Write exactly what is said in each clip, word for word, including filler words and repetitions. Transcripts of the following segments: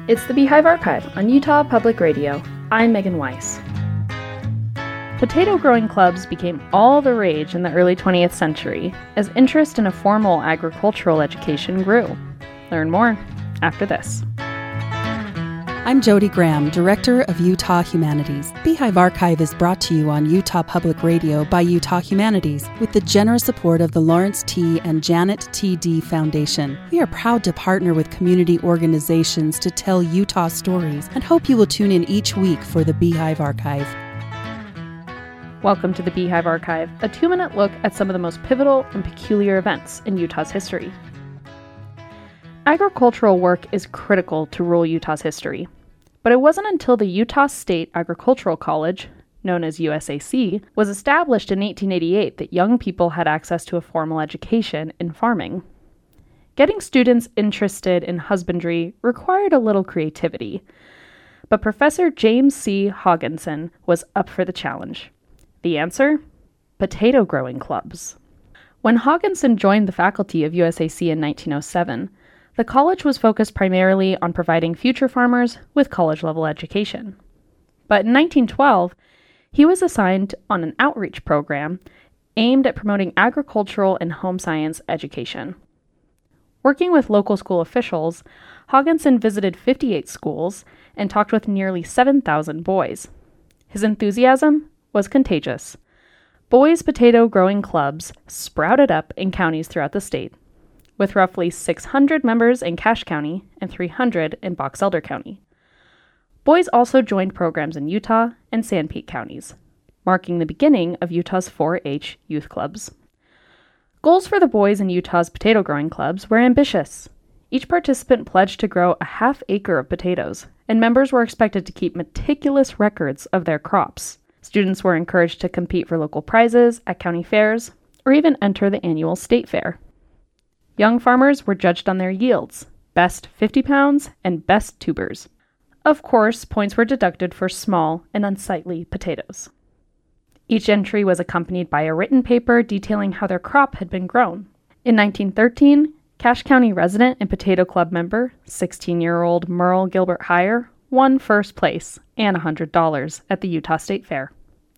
It's the Beehive Archive on Utah Public Radio. I'm Megan Weiss. Potato growing clubs became all the rage in the early twentieth century as interest in a formal agricultural education grew. Learn more after this. I'm Jody Graham, Director of Utah Humanities. Beehive Archive is brought to you on Utah Public Radio by Utah Humanities with the generous support of the Lawrence T. and Janet T. D. Foundation. We are proud to partner with community organizations to tell Utah stories and hope you will tune in each week for the Beehive Archive. Welcome to the Beehive Archive, a two-minute look at some of the most pivotal and peculiar events in Utah's history. Agricultural work is critical to rural Utah's history. But it wasn't until the Utah State Agricultural College, known as U S A C, was established in eighteen eighty-eight that young people had access to a formal education in farming. Getting students interested in husbandry required a little creativity, but Professor James C. Hogginson was up for the challenge. The answer? Potato growing clubs. When Hogginson joined the faculty of U S A C in nineteen oh seven, the college was focused primarily on providing future farmers with college-level education. But in nineteen twelve, he was assigned on an outreach program aimed at promoting agricultural and home science education. Working with local school officials, Hogginson visited fifty-eight schools and talked with nearly seven thousand boys. His enthusiasm was contagious. Boys' potato growing clubs sprouted up in counties throughout the state, with roughly six hundred members in Cache County and three hundred in Box Elder County. Boys also joined programs in Utah and Sanpete counties, marking the beginning of Utah's four H youth clubs. Goals for the boys in Utah's potato growing clubs were ambitious. Each participant pledged to grow a half acre of potatoes, and members were expected to keep meticulous records of their crops. Students were encouraged to compete for local prizes at county fairs, or even enter the annual state fair. Young farmers were judged on their yields, best fifty pounds and best tubers. Of course, points were deducted for small and unsightly potatoes. Each entry was accompanied by a written paper detailing how their crop had been grown. In nineteen thirteen, Cache County resident and potato club member, sixteen-year-old Merle Gilbert Heyer, won first place and one hundred dollars at the Utah State Fair.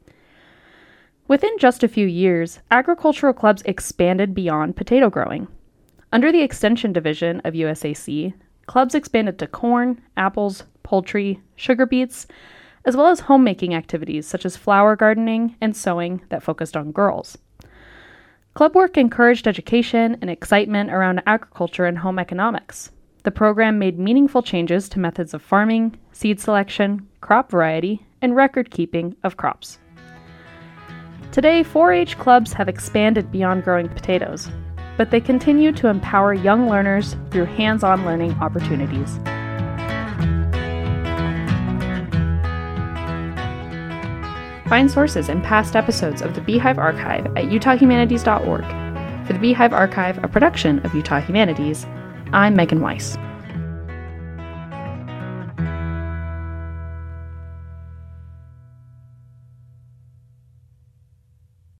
Within just a few years, agricultural clubs expanded beyond potato growing. Under the Extension Division of U S A C, clubs expanded to corn, apples, poultry, sugar beets, as well as homemaking activities such as flower gardening and sewing that focused on girls. Club work encouraged education and excitement around agriculture and home economics. The program made meaningful changes to methods of farming, seed selection, crop variety, and record-keeping of crops. Today, four H clubs have expanded beyond growing potatoes, but they continue to empower young learners through hands-on learning opportunities. Find sources and past episodes of the Beehive Archive at utah humanities dot org. For the Beehive Archive, a production of Utah Humanities, I'm Megan Weiss.